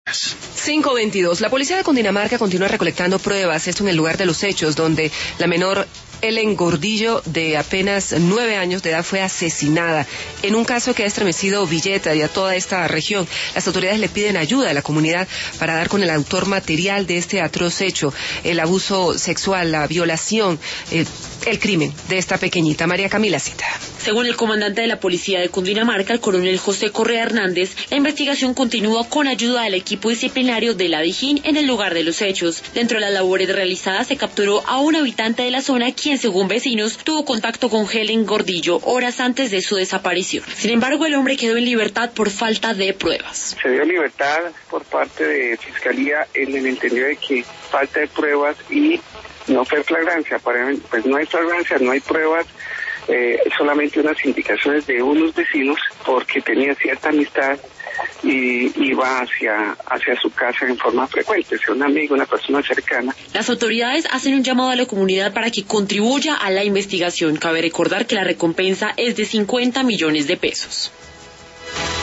5:22. La policía de Cundinamarca continúa recolectando pruebas, esto en el lugar de los hechos, donde la menor Ellen Gordillo, de apenas 9 años de edad, fue asesinada. En un caso que ha estremecido Villeta y a toda esta región, las autoridades le piden ayuda a la comunidad para dar con el autor material de este atroz hecho, el abuso sexual, la violación, el crimen de esta pequeñita. María Camila Cita. Según el comandante de la policía de Cundinamarca, el coronel José Correa Hernández, la investigación continúa con ayuda del equipo disciplinario de la Dijín en el lugar de los hechos. Dentro de las labores realizadas se capturó a un habitante de la zona quien, según vecinos, tuvo contacto con Ellen Gordillo horas antes de su desaparición. Sin embargo, el hombre quedó en libertad por falta de pruebas. Se dio libertad por parte de Fiscalía en el entendido de que falta de pruebas y no fue flagrancia. Pues no hay flagrancia, no hay pruebas, solamente unas indicaciones de unos vecinos porque tenía cierta amistad y iba hacia su casa en forma frecuente, sea un amigo, una persona cercana. Las autoridades hacen un llamado a la comunidad para que contribuya a la investigación. Cabe recordar que la recompensa es de 50 millones de pesos.